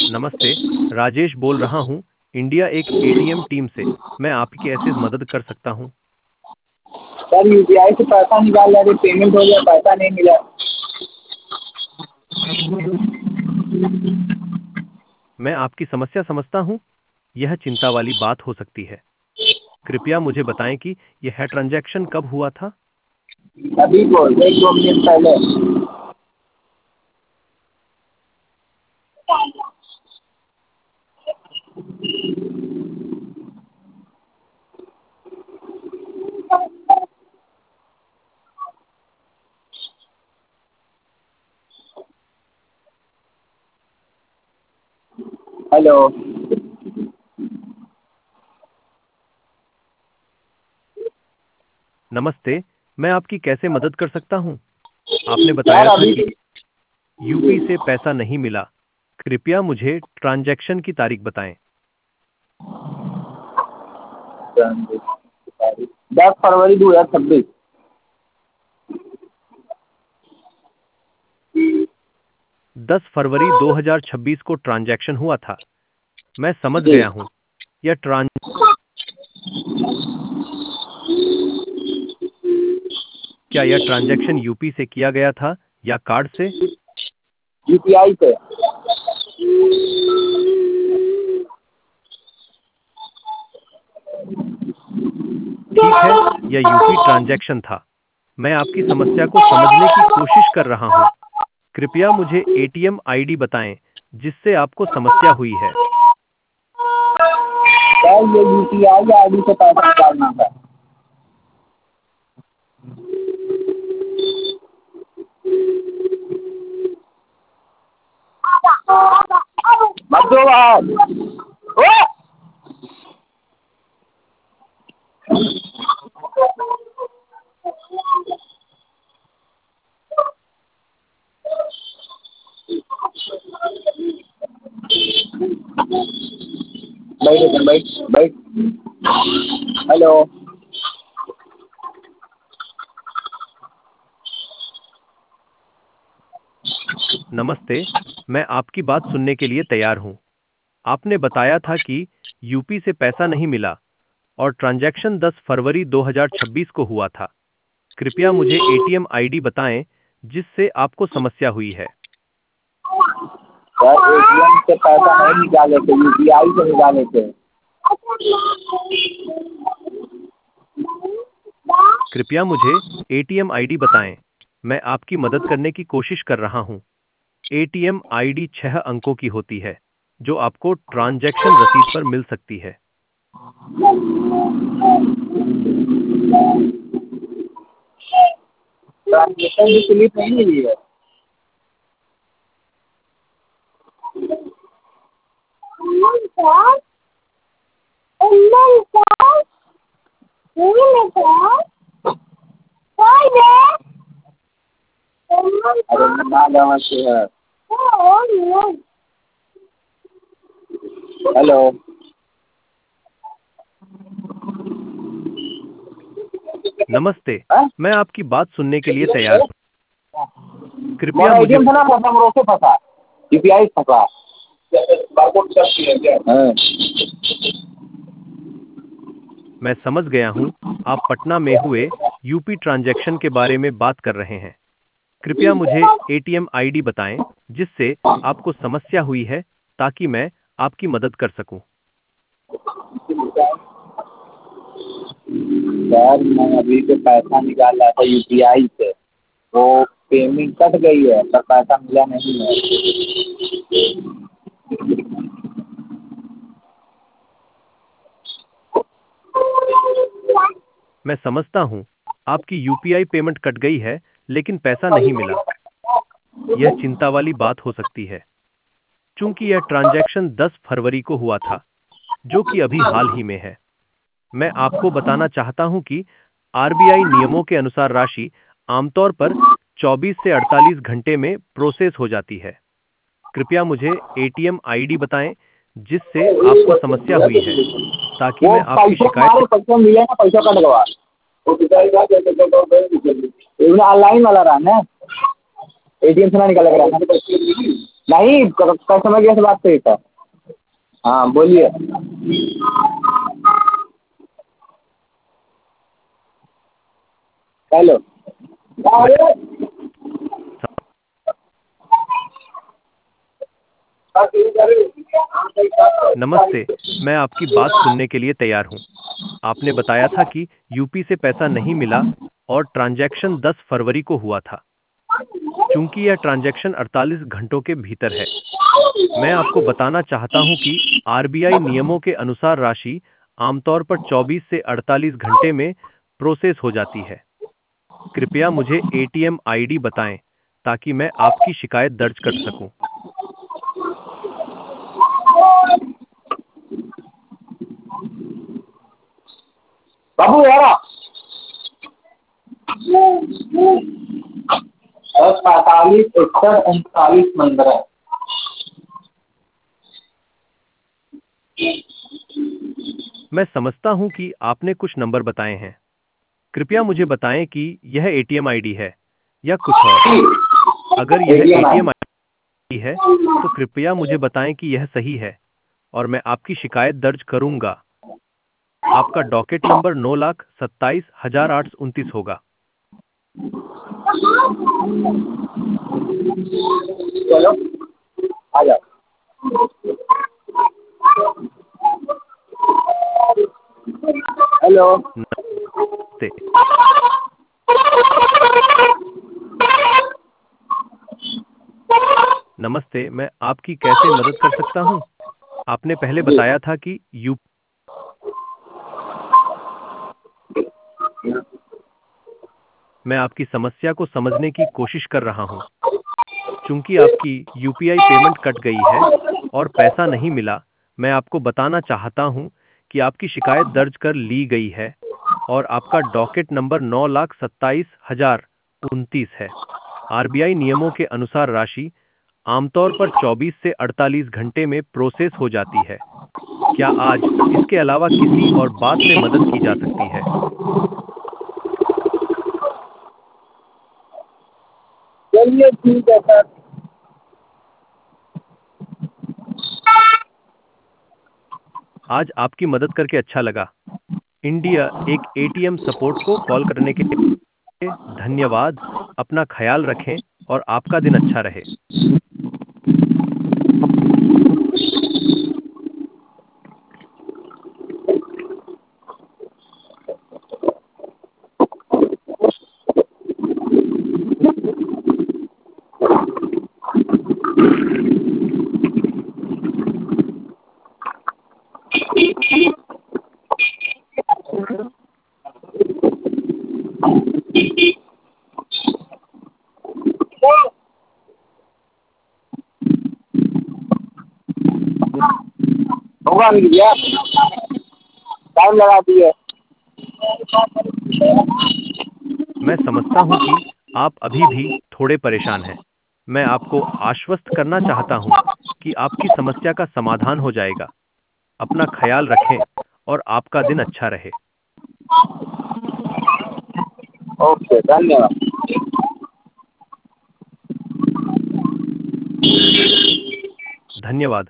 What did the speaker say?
नमस्ते। राजेश बोल रहा हूँ, इंडिया एक एटीएम टीम से। मैं आपकी कैसे मदद कर सकता हूँ? सर यूपीआई से पैसा निकाल रहे थे, पेमेंट हो गया, पैसा नहीं मिला। मैं आपकी समस्या समझता हूँ। यह चिंता वाली बात हो सकती है। कृपया मुझे बताएं कि यह ट्रांजैक्शन कब हुआ था? अभी को 1-2 मिनट पहले। हेलो। नमस्ते, मैं आपकी कैसे मदद कर सकता हूँ? आपने सर बताया था अभी कि जी, यूपी से पैसा नहीं मिला। कृपया मुझे ट्रांजैक्शन की तारीख बताएं। 10 फरवरी 2026। 10 फरवरी 2026 को ट्रांजैक्शन हुआ था। मैं समझ जी। गया हूँ। यह ट्रांज क्या यह ट्रांजैक्शन यूपी से किया गया था या कार्ड से? यूपीआई से। ठीक है, यह यूपी ट्रांजैक्शन था। मैं आपकी समस्या को समझने की कोशिश कर रहा हूँ। कृपया मुझे एटीएम आईडी बताएं जिससे आपको समस्या हुई है। सर ये यूपीआई आईडी से पैसा निकालना था। मत दो बाहर। ओ! बैठ बैठ बैठ। हेलो। नमस्ते, मैं आपकी बात सुनने के लिए तैयार हूँ। आपने बताया था कि यूपी से पैसा नहीं मिला और ट्रांजैक्शन 10 फरवरी 2026 को हुआ था। कृपया मुझे एटीएम आईडी बताएं जिससे आपको समस्या हुई है। सर एटीएम से पैसा नहीं निकाले थे, यूपीआई से निकाले थे। कृपया मुझे एटीएम आईडी बताएं। मैं आपकी मदद करने की कोशिश कर रहा हूं। एटीएम आईडी 6 अंकों की होती है, जो आपको ट्रांजैक्शन रसीद पर मिल सकती है। ट्रांजेक्शन की स्लिप नहीं मिली है। अरे ना से है। हेलो। नमस्ते, हाँ? मैं आपकी बात सुनने के लिए तैयार हूं। कृपया मोरा मुझे एटीएम से ना फंसा, मोरा उससे फंसा, यूपीआई से फंसा। हाँ। मैं समझ गया हूं। आप पटना में हुए यूपी ट्रांजैक्शन के बारे में बात कर रहे हैं। कृपया मुझे एटीएम आईडी बताएं जिससे आपको समस्या हुई है, ताकि मैं आपकी मदद कर सकूं। सर मैं अभी से पैसा निकाल रहा था यूपीआई से, तो पेमेंट कट गई है पर पैसा मिला नहीं है। मैं समझता हूं, आपकी यूपीआई पेमेंट कट गई है, लेकिन पैसा नहीं मिला। यह चिंता वाली बात हो सकती है, चूंकि यह ट्रांजैक्शन 10 फरवरी को हुआ था, जो कि अभी हाल ही में है। मैं आपको बताना चाहता हूं कि आरबीआई नियमों के अनुसार राशि आमतौर पर 24 से 48 घंटे में प्रोसेस हो जाती है। कृपया मुझे एटीएम आईडी बताएं जिससे आपको समस्या हुई है, ताकि वो मैं आपकी पैसा शिकायत मारे, पैसा मिले ना, पैसा कट गवा। ऑनलाइन वाला रहा ना, एटीएम से ना निकाला रहा ना। नहीं, कस्टमर केयर से बात करिए सर। हाँ बोलिए। हेलो। मैं नमस्ते, मैं आपकी बात सुनने के लिए तैयार हूँ। आपने बताया था कि यूपी से पैसा नहीं मिला और ट्रांजैक्शन 10 फरवरी को हुआ था। चूंकि यह ट्रांजैक्शन 48 घंटों के भीतर है, मैं आपको बताना चाहता हूं कि आरबीआई नियमों के अनुसार राशि आमतौर पर 24 से 48 घंटे में प्रोसेस हो जाती है। कृपया मुझे एटीएम आईडी बताएं ताकि मैं आपकी शिकायत दर्ज कर सकूं। बाबू यारा 10 45 61 39 15। मैं समझता हूं कि आपने कुछ नंबर बताए हैं। कृपया मुझे बताएं कि यह एटीएम आईडी है या कुछ और। अगर यह एटीएम आई। एटीएम आईडी है, तो कृपया मुझे बताएं कि यह सही है और मैं आपकी शिकायत दर्ज करूंगा। आपका डॉकेट नंबर 9,27,829 होगा। चलो आ जाओ। हेलो। नमस्ते। नमस्ते, मैं आपकी कैसे मदद कर सकता हूं? आपने पहले जी। बताया था कि यू मैं आपकी समस्या को समझने की कोशिश कर रहा हूं। चूंकि आपकी यूपीआई पेमेंट कट गई है और पैसा नहीं मिला, मैं आपको बताना चाहता हूं कि आपकी शिकायत दर्ज कर ली गई है और आपका डॉकेट नंबर 9,27,029 है। आरबीआई नियमों के अनुसार राशि आमतौर पर 24 से 48 घंटे में प्रोसेस हो जाती है। क्या आज इसके अलावा किसी और बात में मदद की जा सकती है? चलिए ठीक है सर। आज आपकी मदद करके अच्छा लगा। इंडिया एक एटीएम सपोर्ट को कॉल करने के लिए धन्यवाद। अपना ख्याल रखें और आपका दिन अच्छा रहे। होगा नहीं भैया, टाइम लगा दिए। मैं समझता हूं कि आप अभी भी थोड़े परेशान हैं। मैं आपको आश्वस्त करना चाहता हूं कि आपकी समस्या का समाधान हो जाएगा। अपना ख्याल रखें और आपका दिन अच्छा रहे। ओके, धन्यवाद। धन्यवाद।